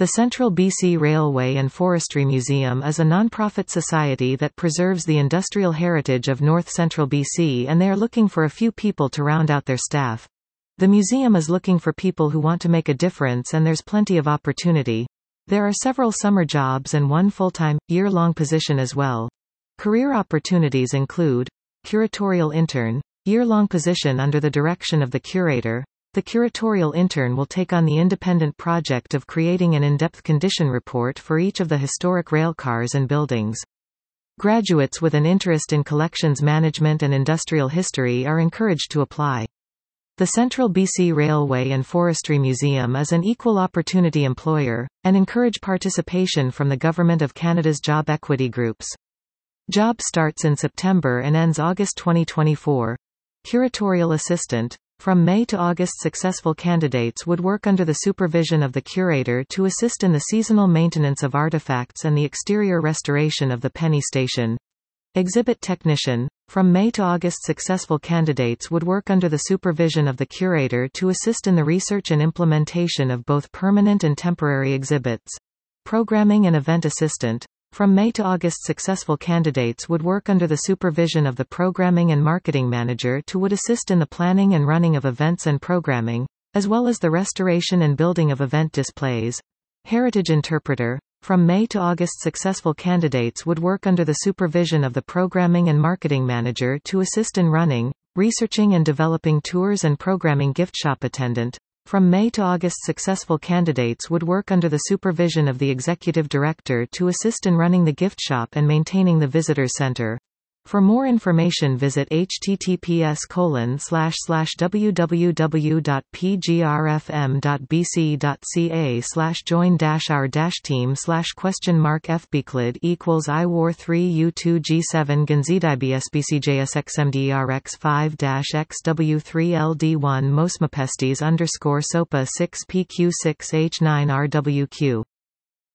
The Central BC Railway and Forestry Museum is a non-profit society that preserves the industrial heritage of North Central BC, and they are looking for a few people to round out their staff. The museum is looking for people who want to make a difference, and there's plenty of opportunity. There are several summer jobs and one full-time, year-long position as well. Career opportunities include curatorial intern, year-long position under the direction of the curator. The curatorial intern will take on the independent project of creating an in-depth condition report for each of the historic railcars and buildings. Graduates with an interest in collections management and industrial history are encouraged to apply. The Central BC Railway and Forestry Museum is an equal opportunity employer, and encourage participation from the Government of Canada's job equity groups. Job starts in September and ends August 2024. Curatorial assistant. From May to August, successful candidates would work under the supervision of the curator to assist in the seasonal maintenance of artifacts and the exterior restoration of the Penny Station. Exhibit technician. From May to August, successful candidates would work under the supervision of the curator to assist in the research and implementation of both permanent and temporary exhibits. Programming and event assistant. From May to August, successful candidates would work under the supervision of the programming and marketing manager to would assist in the planning and running of events and programming, as well as the restoration and building of event displays. Heritage interpreter. From May to August, successful candidates would work under the supervision of the programming and marketing manager to assist in running, researching and developing tours and programming. Gift shop attendant. From May to August, successful candidates would work under the supervision of the executive director to assist in running the gift shop and maintaining the visitor center. For more information, visit https://www.pgrfm.bc.ca/join-our-team/?FB-I-WAR3U2G7 GNZWSBCJSXMDRX5-XW3LD1 Mosmapestes _SOPA 6PQ6H9RWQ